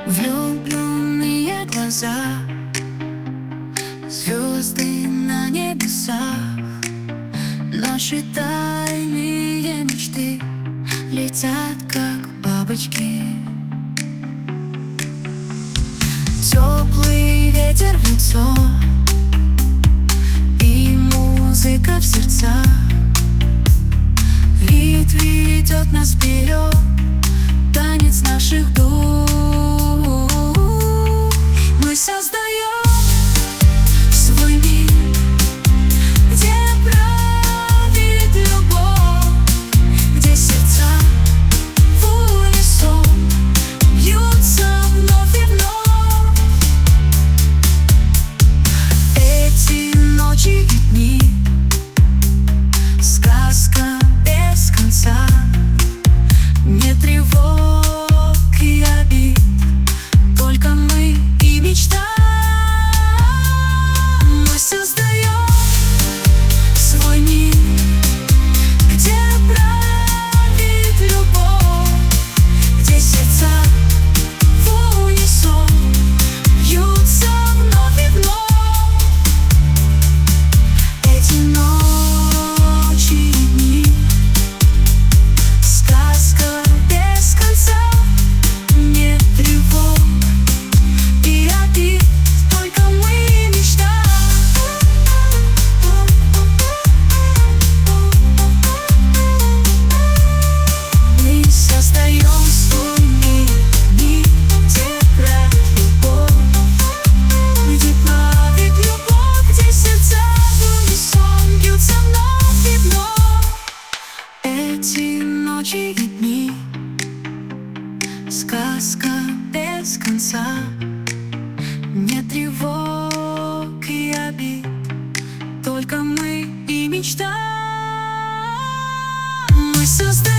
Влюбленные глаза, звезды на небесах, наши тайные мечты летят, как бабочки. Теплый ветер в лицо и музыка в сердцах. Вид ведет нас вперед, танец наших душ. Мы создаем свой мир, где правит любовь, где сердца в унисон бьются вновь и вновь. Эти ночи и дни — сказка без конца. Нет тревог и обид, только мы и мечта. Мы создаем свой мир, где правит любовь, где сердца в унисон бьются вновь и вновь. Эти ночи и дни — сказка без конца. Нет тревог и обид, только мы и мечта. Мы создаем свой мир, где правит любовь, где правит любовь, где сердца в унисон бьются вновь и вновь. Эти ночи и дни — сказка без конца. Нет тревог и обид, только мы и мечта. Мы создаем